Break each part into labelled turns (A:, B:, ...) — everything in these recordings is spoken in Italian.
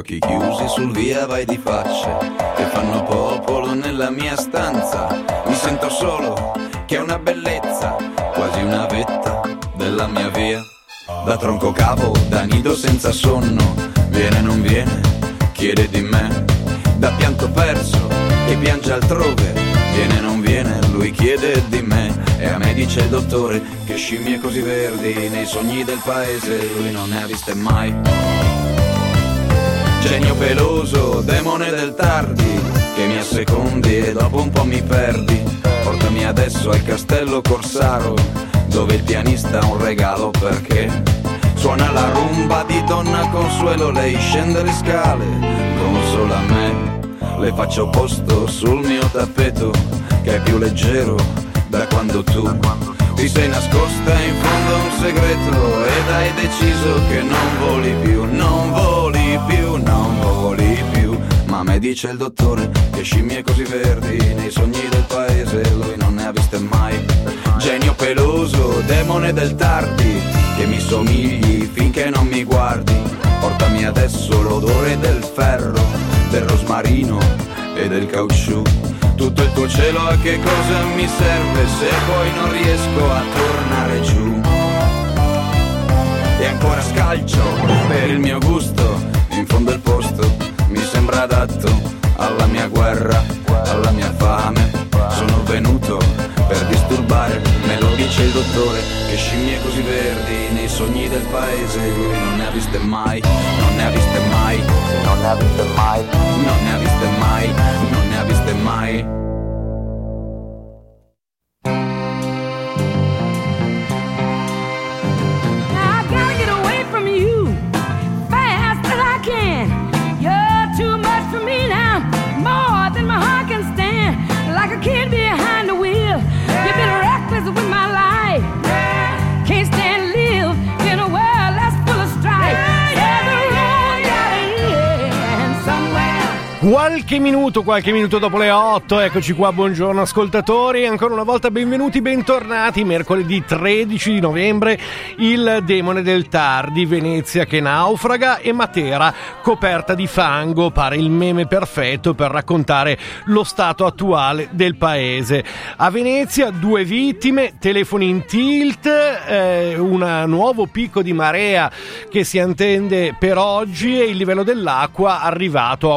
A: occhi chiusi sul via vai di facce che fanno popolo nella mia stanza. Mi sento solo, che è una bellezza, quasi una vetta della mia via. Da tronco cavo, da nido senza sonno, viene non viene, chiede di me. Da pianto perso, che piange altrove, viene non viene, lui chiede di me. E a me dice il dottore che scimmie così verdi nei sogni del paese lui non ne ha viste mai. Genio peloso, demone del tardi, che mi assecondi e dopo un po' mi perdi. Portami adesso al castello Corsaro, dove il pianista ha un regalo perché suona la rumba di Donna Consuelo. Lei scende le scale, consola me, le faccio posto sul mio tappeto che è più leggero da quando tu ti sei nascosta in fondo a un segreto ed hai deciso che non voli più, non voli più, non voli più. Ma a me dice il dottore che scimmie così verdi nei sogni del paese lui non ne ha viste mai. Genio peloso, demone del tardi, che mi somigli finché non mi guardi. Portami adesso l'odore del ferro, del rosmarino e del caucciù. Tutto il tuo cielo a che cosa mi serve se poi non riesco a tornare giù. E ancora scalcio per il mio gusto, in fondo il posto mi sembra adatto alla mia guerra, alla mia fame. Sono venuto per disturbare, me lo dice il dottore che scimmie così verdi nei sogni del paese lui non ne ha viste mai, non ne ha viste mai, non ne ha viste mai, non ne ha viste mai, non ne ha viste mai.
B: Like a kid behind the wheel, you've been reckless with my life. Can't stand to live in a world that's full of strife. Every road gotta end somewhere.
C: Qualche minuto dopo le 8, eccoci qua, buongiorno ascoltatori, ancora una volta benvenuti, bentornati, mercoledì 13 di novembre, il demone del tardi, Venezia che naufraga e Matera coperta di fango, pare il meme perfetto per raccontare lo stato attuale del paese. A Venezia 2 vittime, telefoni in tilt, un nuovo picco di marea che si attende per oggi e il livello dell'acqua arrivato a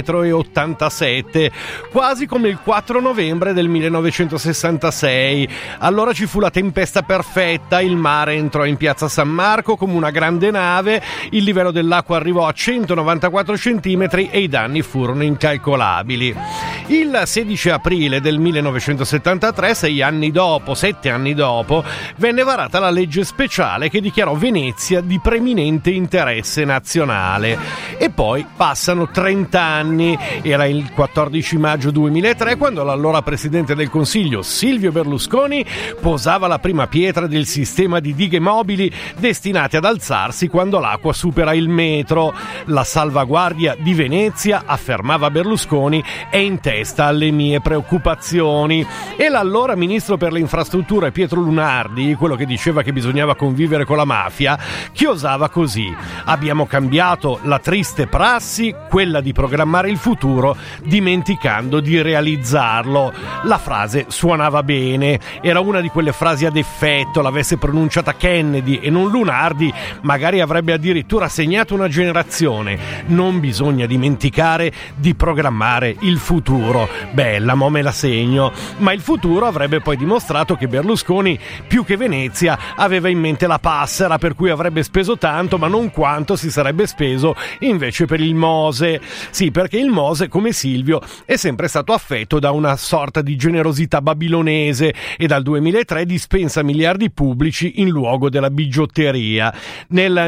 C: 1,87 m, quasi come il 4 novembre del 1966. Allora ci fu la tempesta perfetta, il mare entrò in piazza San Marco come una grande nave, il livello dell'acqua arrivò a 194 cm e i danni furono incalcolabili. Il 16 aprile del 1973, 7 anni dopo, venne varata la legge speciale che dichiarò Venezia di preminente interesse nazionale. E poi passano 30 anni, era il 14 maggio 2003 quando l'allora Presidente del Consiglio Silvio Berlusconi posava la prima pietra del sistema di dighe mobili destinate ad alzarsi quando l'acqua supera il metro. La salvaguardia di Venezia, affermava Berlusconi, è in testa alle mie preoccupazioni. E l'allora Ministro per le Infrastrutture Pietro Lunardi, quello che diceva che bisognava convivere con la mafia, chiosava così: abbiamo cambiato la triste prassi, quella di programmare il futuro dimenticando di realizzarlo. La frase suonava bene, era una di quelle frasi ad effetto, l'avesse pronunciata Kennedy e non Lunardi magari avrebbe addirittura segnato una generazione. Non bisogna dimenticare di programmare il futuro. Bella, mo me la segno. Ma il futuro avrebbe poi dimostrato che Berlusconi, più che Venezia, aveva in mente la Passera, per cui avrebbe speso tanto ma non quanto si sarebbe speso invece per il Mose. Sì, perché il Mose, come Silvio, è sempre stato affetto da una sorta di generosità babilonese e dal 2003 dispensa miliardi pubblici in luogo della bigiotteria. Nel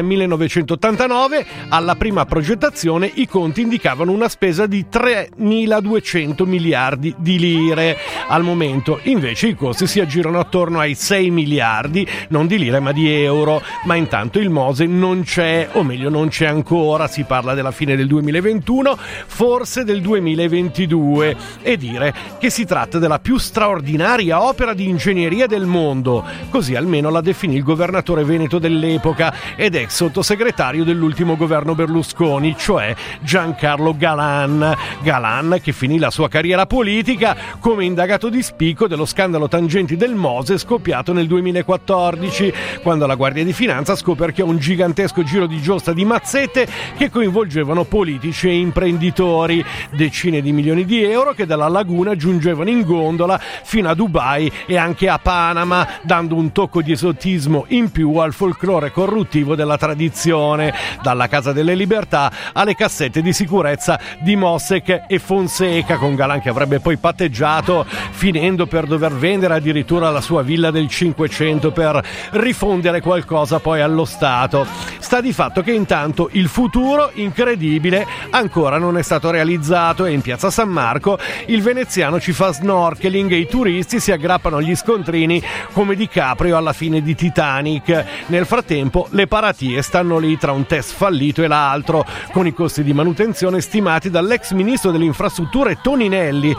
C: 1989, alla prima progettazione, i conti indicavano una spesa di 3.200 100 miliardi di lire. Al momento invece i costi si aggirano attorno ai 6 miliardi, non di lire ma di euro, ma intanto il Mose non c'è, o meglio non c'è ancora, si parla della fine del 2021, forse del 2022, e dire che si tratta della più straordinaria opera di ingegneria del mondo, così almeno la definì il governatore veneto dell'epoca ed ex sottosegretario dell'ultimo governo Berlusconi, cioè Giancarlo Galan. Galan che finì la sua carriera politica come indagato di spicco dello scandalo tangenti del Mose scoppiato nel 2014, quando la Guardia di Finanza scoperchiò un gigantesco giro di giostra di mazzette che coinvolgevano politici e imprenditori, decine di milioni di euro che dalla laguna giungevano in gondola fino a Dubai e anche a Panama, dando un tocco di esotismo in più al folklore corruttivo della tradizione, dalla Casa delle Libertà alle cassette di sicurezza di Mossack e Fonseca, con Galan che avrebbe poi patteggiato, finendo per dover vendere addirittura la sua villa del 500 per rifondere qualcosa poi allo Stato. Sta di fatto che intanto il futuro incredibile ancora non è stato realizzato e in piazza San Marco il veneziano ci fa snorkeling e i turisti si aggrappano agli scontrini come DiCaprio alla fine di Titanic. Nel frattempo le paratie stanno lì tra un test fallito e l'altro, con i costi di manutenzione stimati dall'ex ministro delle infrastrutture Toninelli,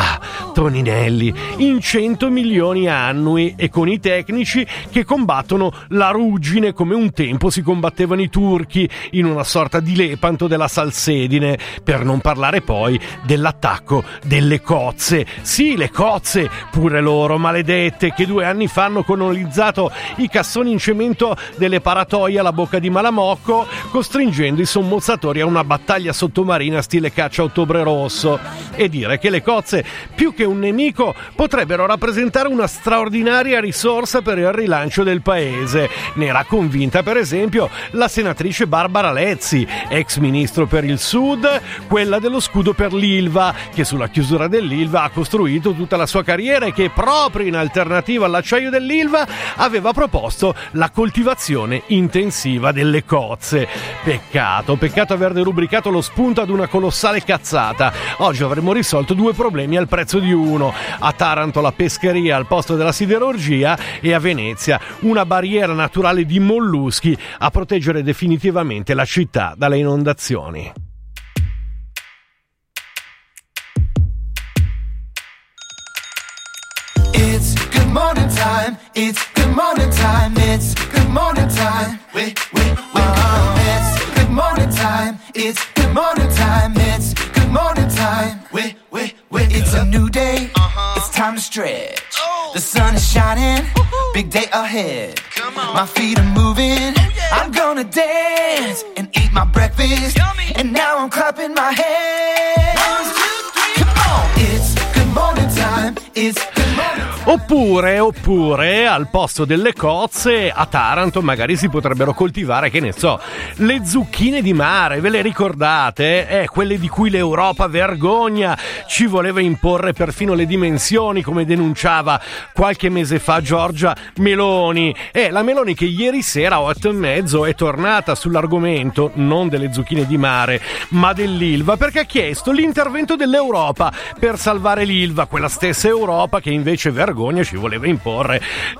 C: in 100 milioni annui, e con i tecnici che combattono la ruggine come un tempo si combattevano i turchi in una sorta di Lepanto della salsedine, per non parlare poi dell'attacco delle cozze. Sì, le cozze, pure loro maledette, che 2 anni fa hanno colonizzato i cassoni in cemento delle paratoie alla bocca di Malamocco, costringendo i sommozzatori a una battaglia sottomarina stile caccia a Ottobre Rosso. E dire che le cozze, più che un nemico, potrebbero rappresentare una straordinaria risorsa per il rilancio del paese. Ne era convinta per esempio la senatrice Barbara Lezzi, ex ministro per il Sud, quella dello scudo per l'Ilva, che sulla chiusura dell'Ilva ha costruito tutta la sua carriera e che proprio in alternativa all'acciaio dell'Ilva aveva proposto la coltivazione intensiva delle cozze. Peccato aver derubricato lo spunto ad una colossale cazzata. Oggi avremmo risolto 2 problemi al prezzo di uno: a Taranto la pescheria al posto della siderurgia e a Venezia una barriera naturale di molluschi a proteggere definitivamente la città dalle inondazioni.
D: It's good morning time. It's good morning time. It's good morning time. Wake up. It's good morning time. It's good morning time. It's good morning time. Wake It's a new day. It's time to stretch. The sun is shining. Big day ahead. My feet are moving. I'm gonna dance and eat my breakfast. And now I'm clapping my hands. 1, 2, 3. Come on. It's good morning time. It's good morning time.
C: Oppure al posto delle cozze a Taranto magari si potrebbero coltivare, che ne so, le zucchine di mare. Ve le ricordate? Quelle di cui l'Europa vergogna ci voleva imporre perfino le dimensioni, come denunciava qualche mese fa Giorgia Meloni. La Meloni che ieri sera a 8:30 è tornata sull'argomento non delle zucchine di mare ma dell'Ilva, perché ha chiesto l'intervento dell'Europa per salvare l'Ilva, quella stessa Europa che invece vergogna ci voleva imporre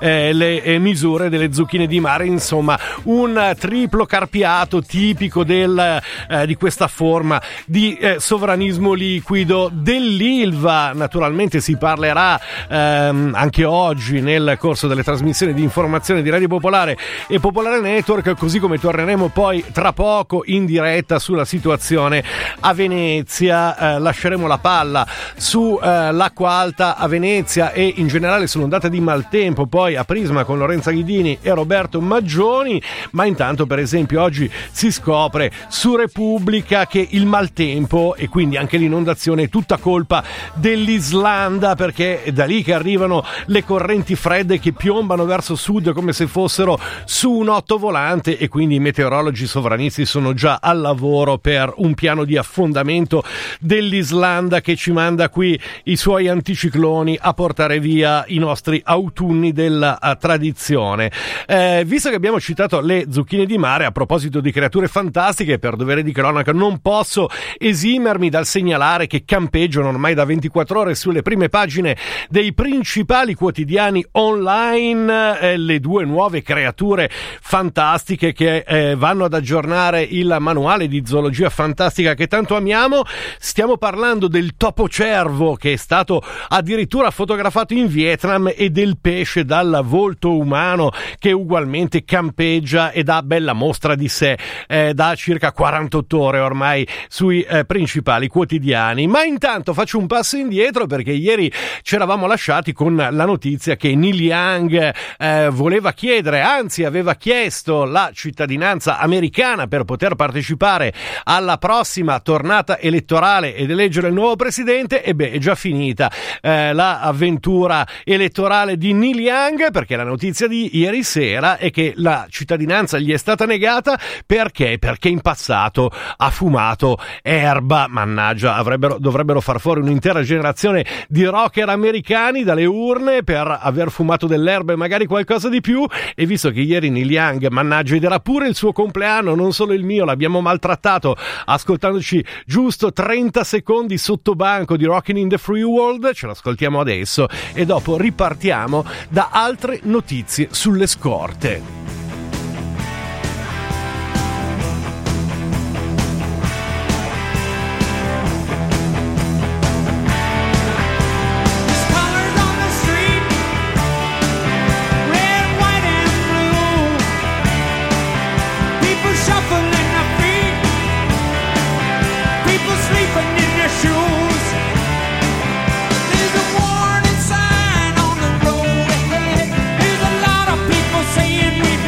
C: le misure delle zucchine di mare. Insomma, un triplo carpiato tipico di questa forma di sovranismo liquido dell'Ilva. Naturalmente si parlerà anche oggi nel corso delle trasmissioni di informazione di Radio Popolare e Popolare Network, così come torneremo poi tra poco in diretta sulla situazione a Venezia. Lasceremo la palla su l'acqua alta a Venezia e in generale sull'ondata di maltempo poi a Prisma con Lorenza Ghidini e Roberto Maggioni. Ma intanto, per esempio, oggi si scopre su Repubblica che il maltempo e quindi anche l'inondazione è tutta colpa dell'Islanda, perché è da lì che arrivano le correnti fredde che piombano verso sud come se fossero su un ottovolante, e quindi i meteorologi sovranisti sono già al lavoro per un piano di affondamento dell'Islanda che ci manda qui i suoi anticicloni a portare via i nostri autunni della tradizione. Visto che abbiamo citato le zucchine di mare, a proposito di creature fantastiche, per dovere di cronaca non posso esimermi dal segnalare che campeggiano ormai da 24 ore sulle prime pagine dei principali quotidiani online le due nuove creature fantastiche che vanno ad aggiornare il manuale di zoologia fantastica che tanto amiamo. Stiamo parlando del topocervo, che è stato addirittura fotografato in Vietnam, e del pesce dal volto umano che ugualmente campeggia e dà bella mostra di sé da circa 48 ore ormai sui principali quotidiani. Ma intanto faccio un passo indietro, perché ieri ci eravamo lasciati con la notizia che Neil Young voleva chiedere, anzi aveva chiesto la cittadinanza americana per poter partecipare alla prossima tornata elettorale ed eleggere il nuovo presidente. E beh, è già finita l'avventura elettorale di Neil Young, perché la notizia di ieri sera è che la cittadinanza gli è stata negata. Perché? Perché in passato ha fumato erba. Mannaggia, dovrebbero far fuori un'intera generazione di rocker americani dalle urne per aver fumato dell'erba e magari qualcosa di più. E visto che ieri Neil Young, mannaggia, ed era pure il suo compleanno, non solo il mio, l'abbiamo maltrattato ascoltandoci giusto 30 secondi sotto banco di Rockin' in the Free World, ce l'ascoltiamo adesso e dopo ripartiamo da altre notizie sulle scorte.
E: Saying we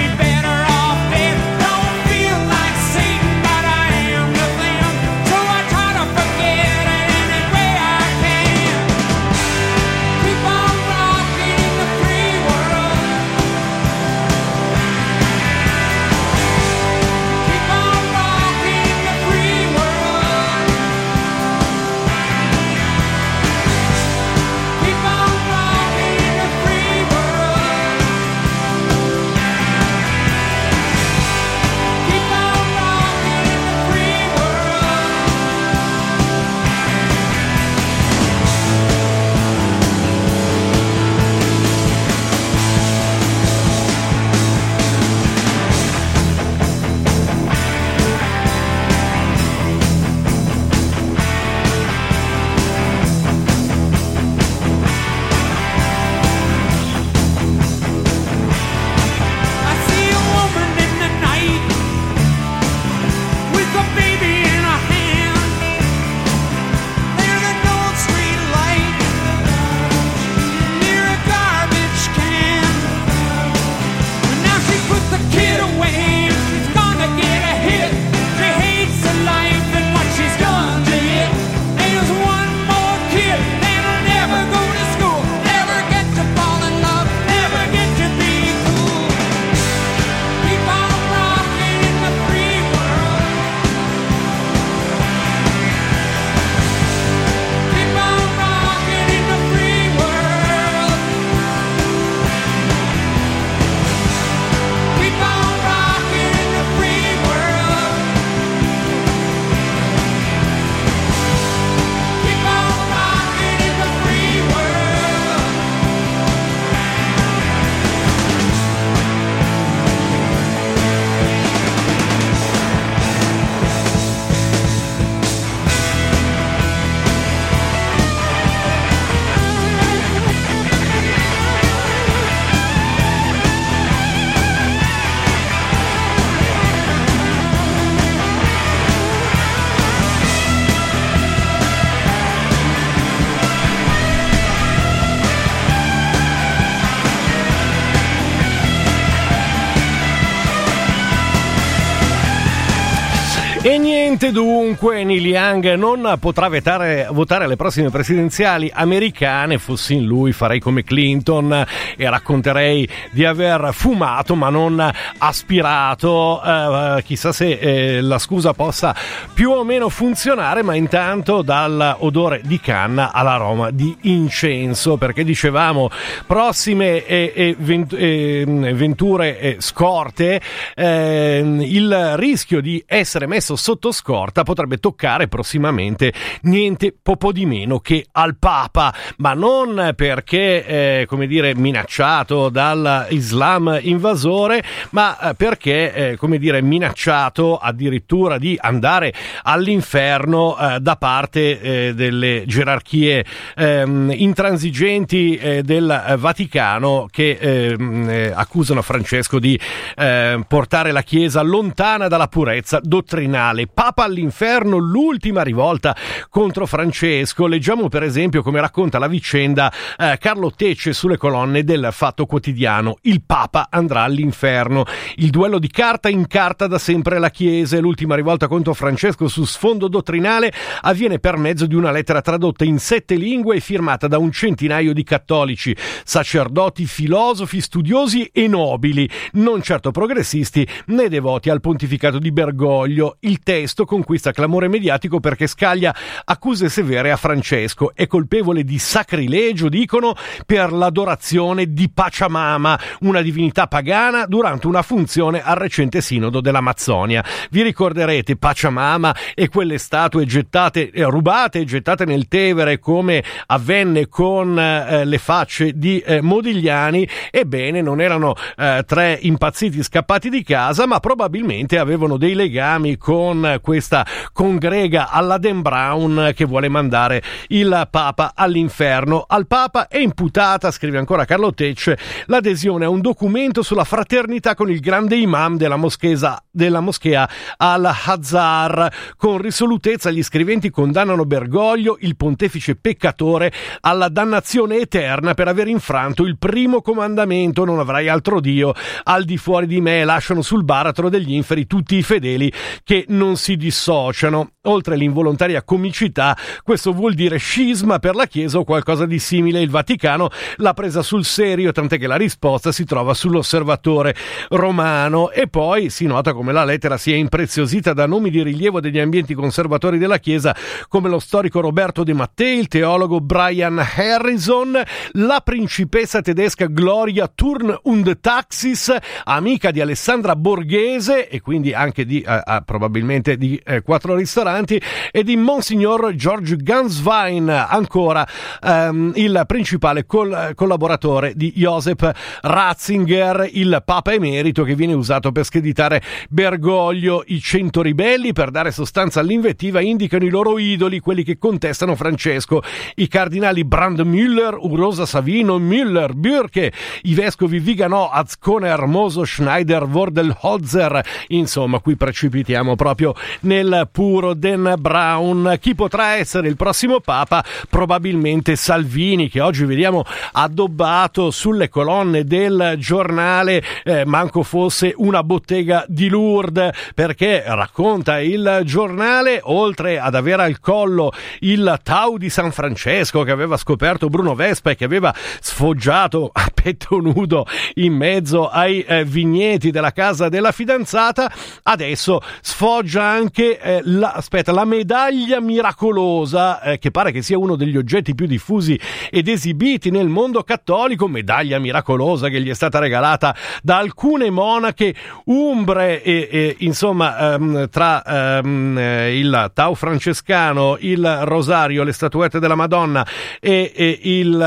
C: Finalmente dunque Neil Young non potrà votare alle prossime presidenziali americane. Fossi in lui farei come Clinton e racconterei di aver fumato ma non aspirato. Chissà se la scusa possa più o meno funzionare, ma intanto dall'odore di canna all'aroma di incenso, perché dicevamo prossime venture scorte, il rischio di essere messo sotto scorta potrebbe toccare prossimamente niente poco di meno che al Papa, ma non perché come dire minacciato dall'Islam invasore, ma perché come dire minacciato addirittura di andare all'inferno da parte delle gerarchie intransigenti del Vaticano, che accusano Francesco di portare la Chiesa lontana dalla purezza dottrinale. Papa all'inferno, l'ultima rivolta contro Francesco. Leggiamo per esempio come racconta la vicenda Carlo Tecce sulle colonne del Fatto Quotidiano. Il Papa andrà all'inferno. Il duello di carta incarta da sempre la Chiesa. L'ultima rivolta contro Francesco su sfondo dottrinale avviene per mezzo di una lettera tradotta in 7 lingue e firmata da un centinaio di cattolici, sacerdoti, filosofi, studiosi e nobili, non certo progressisti né devoti al pontificato di Bergoglio. Il testo conquista clamore mediatico perché scaglia accuse severe a Francesco. È colpevole di sacrilegio, dicono, per l'adorazione di Pachamama, una divinità pagana, durante una funzione al recente sinodo dell'Amazzonia. Vi ricorderete Pachamama e quelle statue rubate e gettate nel Tevere, come avvenne con le facce di Modigliani. Ebbene, non erano 3 impazziti scappati di casa, ma probabilmente avevano dei legami con questa congrega alla Dan Brown che vuole mandare il Papa all'inferno. Al Papa è imputata, scrive ancora Carlo Tecce, l'adesione a un documento sulla fraternità con il grande imam della moschea Al-Azhar. Con risolutezza gli scriventi condannano Bergoglio, il pontefice peccatore, alla dannazione eterna per aver infranto il primo comandamento: non avrai altro Dio al di fuori di me. Lasciano sul baratro degli inferi tutti i fedeli che non si dissociano. Oltre l'involontaria comicità, questo vuol dire scisma per la Chiesa o qualcosa di simile. Il Vaticano l'ha presa sul serio, tant'è che la risposta si trova sull'Osservatore Romano. E poi si nota come la lettera sia impreziosita da nomi di rilievo degli ambienti conservatori della Chiesa, come lo storico Roberto De Mattei, il teologo Brian Harrison, la principessa tedesca Gloria Thurn und Taxis, amica di Alessandra Borghese e quindi anche di probabilmente di 4 ristoranti, e di Monsignor George Ganswein, ancora il principale collaboratore di Joseph Ratzinger, il Papa emerito che viene usato per screditare Bergoglio. I 100 ribelli, per dare sostanza all'invettiva, indicano i loro idoli, quelli che contestano Francesco: i cardinali Brandmüller, Urosa Savino, Müller, Bürke, i vescovi Viganò, Azkoner, Moso, Schneider, Wordelholzer. Insomma, qui precipitiamo proprio nel puro Dan Brown. Chi potrà essere il prossimo Papa? Probabilmente Salvini, che oggi vediamo addobbato sulle colonne del Giornale, manco fosse una bottega di Lourdes, perché racconta il Giornale, oltre ad avere al collo il Tau di San Francesco che aveva scoperto Bruno Vespa e che aveva sfoggiato a petto nudo in mezzo ai vigneti della casa della fidanzata, adesso sfoggia anche la medaglia miracolosa, che pare che sia uno degli oggetti più diffusi ed esibiti nel mondo cattolico. Medaglia miracolosa che gli è stata regalata da alcune monache umbre e insomma tra il Tau francescano, il rosario, le statuette della Madonna e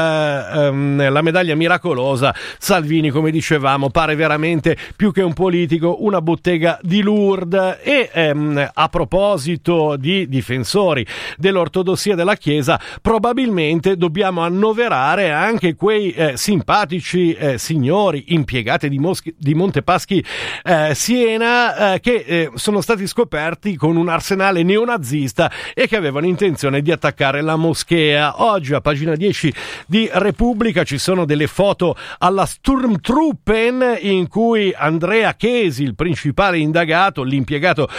C: la medaglia miracolosa, Salvini, come dicevamo, pare veramente più che un politico una bottega di Lourdes. E a proposito di difensori dell'ortodossia della Chiesa, probabilmente dobbiamo annoverare anche quei simpatici signori impiegati di Montepaschi Siena che sono stati scoperti con un arsenale neonazista e che avevano intenzione di attaccare la moschea. Oggi a pagina 10 di Repubblica ci sono delle foto alla Sturmtruppen in cui Andrea Chesi, il principale indagato, l'impiegato di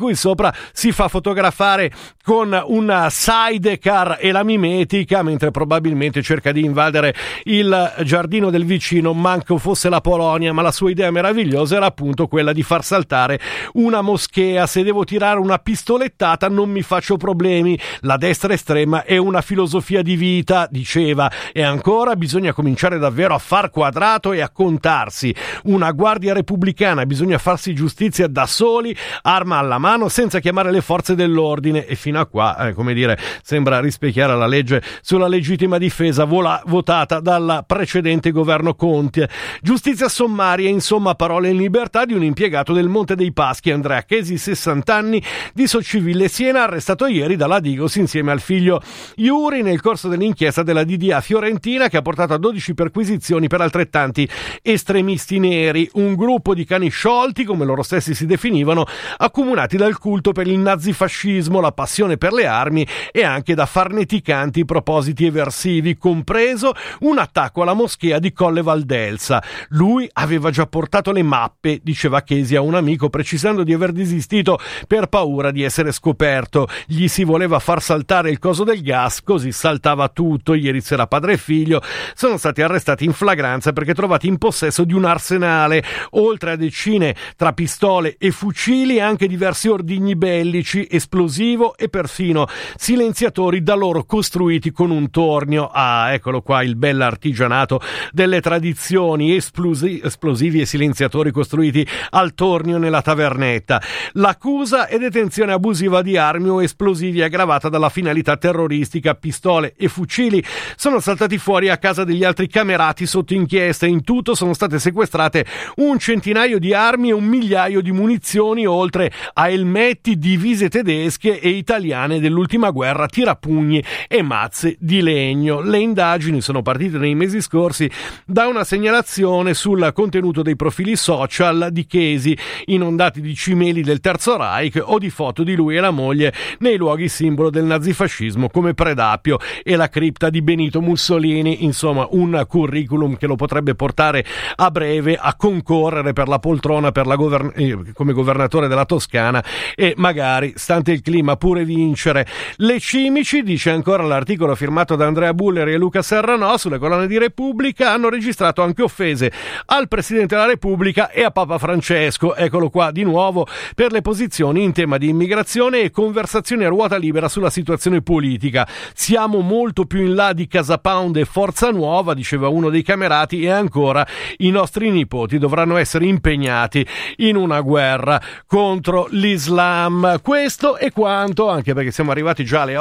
C: cui sopra si fa fotografare con una sidecar e la mimetica mentre probabilmente cerca di invadere il giardino del vicino, manco fosse la Polonia, ma la sua idea meravigliosa era appunto quella di far saltare una moschea. Se devo tirare una pistolettata non mi faccio problemi, la destra estrema è una filosofia di vita, diceva, e ancora bisogna cominciare davvero a far quadrato e a contarsi. Una guardia repubblicana, bisogna farsi giustizia da soli, arma alla mano, senza chiamare le forze dell'ordine. E fino a qua, come dire, sembra rispecchiare la legge sulla legittima difesa votata dal precedente governo Conte. Giustizia sommaria, insomma, parole in libertà di un impiegato del Monte dei Paschi, Andrea Chesi, 60 anni, di Socciville Siena, arrestato ieri dalla Digos insieme al figlio Iuri nel corso dell'inchiesta della DDA fiorentina, che ha portato a 12 perquisizioni per altrettanti estremisti neri, un gruppo di cani sciolti, come loro stessi si definivano, accomunati dal culto per il nazifascismo, la passione per le armi e anche da farneticanti propositi eversivi, compreso un attacco alla moschea di Colle Valdelsa. Lui aveva già portato le mappe, diceva Chesi a un amico, precisando di aver desistito per paura di essere scoperto. Gli si voleva far saltare il coso del gas, così saltava tutto. Ieri sera padre e figlio sono stati arrestati in flagranza perché trovati in possesso di un arsenale, oltre a decine tra pistole e fucili, anche diversi ordigni bellici, esplosivo e perfino silenziatori da loro costruiti con un tornio. Ah, eccolo qua il bel artigianato delle tradizioni, esplosivi e silenziatori costruiti al tornio nella tavernetta. L'accusa è detenzione abusiva di armi o esplosivi aggravata dalla finalità terroristica. Pistole e fucili sono saltati fuori a casa degli altri camerati sotto inchiesta. In tutto sono state sequestrate un centinaio di armi e un migliaio di munizioni, oltre a elmetti, divise tedesche e italiane dell'ultima guerra, tirapugni e mazze di legno. Le indagini sono partite nei mesi scorsi da una segnalazione sul contenuto dei profili social di Chesi, inondati di cimeli del Terzo Reich o di foto di lui e la moglie nei luoghi simbolo del nazifascismo come Predappio e la cripta di Benito Mussolini. Insomma, un curriculum che lo potrebbe portare a breve a concorrere per la poltrona per la come governatore della Toscana e magari, stante il clima, pure vincere. Le cimici, dice ancora l'articolo firmato da Andrea Bulleri e Luca Serranò sulle colonne di Repubblica, hanno registrato anche offese al Presidente della Repubblica e a Papa Francesco, eccolo qua di nuovo, per le posizioni in tema di immigrazione e conversazioni a ruota libera sulla situazione politica. Siamo molto più in là di Casa Pound e Forza Nuova, diceva uno dei camerati, e ancora i nostri nipoti dovranno essere impegnati in una guerra contro l'Islam. Questo è quanto, anche perché siamo arrivati già alle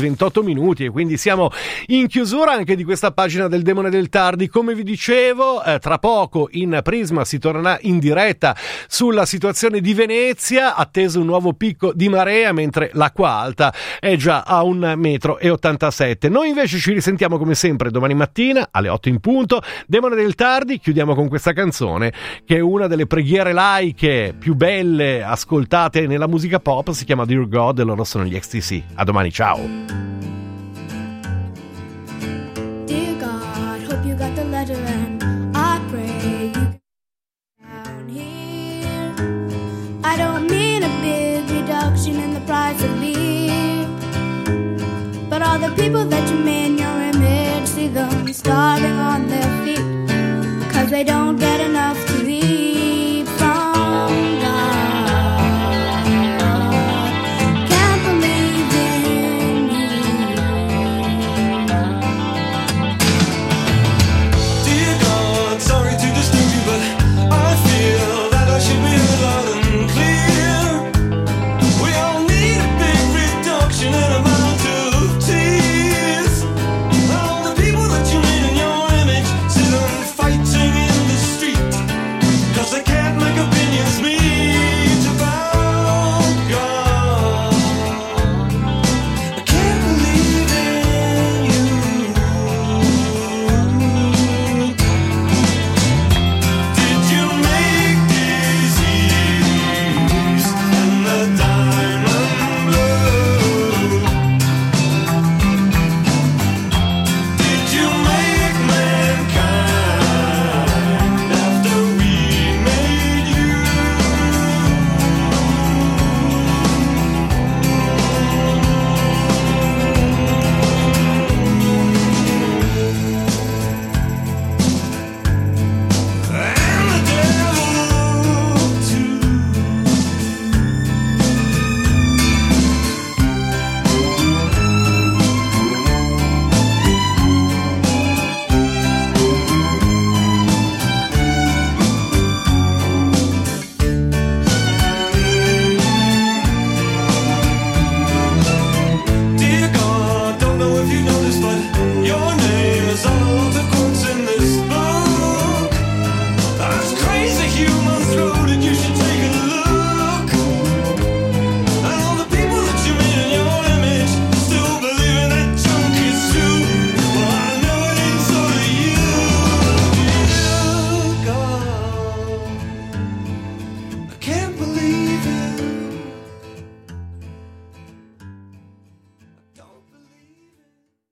C: 8:28 e quindi siamo in chiusura anche di questa pagina del Demone del Tardi. Come vi dicevo, tra poco in Prisma si tornerà in diretta sulla situazione di Venezia, atteso un nuovo picco di marea, mentre l'acqua alta è già a 1,87 m. Noi invece ci risentiamo come sempre domani mattina alle 8 in punto. Demone del Tardi, chiudiamo con questa canzone che è una delle preghiere laiche più belle ascoltate nella musica pop, si chiama Dear God e loro sono gli XTC. A domani, ciao.
E: Dear God, hope you got the letter and I pray you down here. I don't mean a big reduction in the price of beer, but all the people that you made in your image, see them starving on their